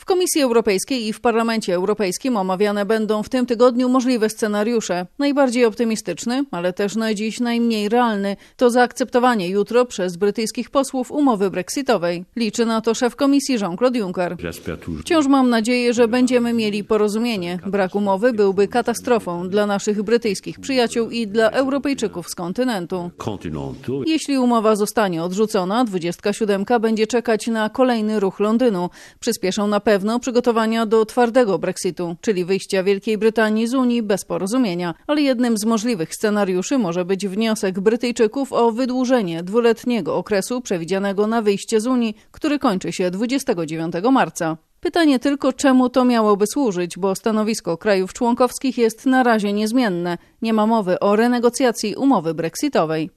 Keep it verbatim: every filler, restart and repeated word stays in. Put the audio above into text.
W Komisji Europejskiej i w Parlamencie Europejskim omawiane będą w tym tygodniu możliwe scenariusze. Najbardziej optymistyczny, ale też na dziś najmniej realny, to zaakceptowanie jutro przez brytyjskich posłów umowy brexitowej. Liczy na to szef Komisji Jean-Claude Juncker. Wciąż mam nadzieję, że będziemy mieli porozumienie. Brak umowy byłby katastrofą dla naszych brytyjskich przyjaciół i dla Europejczyków z kontynentu. Jeśli umowa zostanie odrzucona, dwudziestka siódemka będzie czekać na kolejny ruch Londynu. Przyspieszą na pewno przygotowania do twardego Brexitu, czyli wyjścia Wielkiej Brytanii z Unii bez porozumienia. Ale jednym z możliwych scenariuszy może być wniosek Brytyjczyków o wydłużenie dwuletniego okresu przewidzianego na wyjście z Unii, który kończy się dwudziestego dziewiątego marca. Pytanie tylko, czemu to miałoby służyć, bo stanowisko krajów członkowskich jest na razie niezmienne. Nie ma mowy o renegocjacji umowy brexitowej.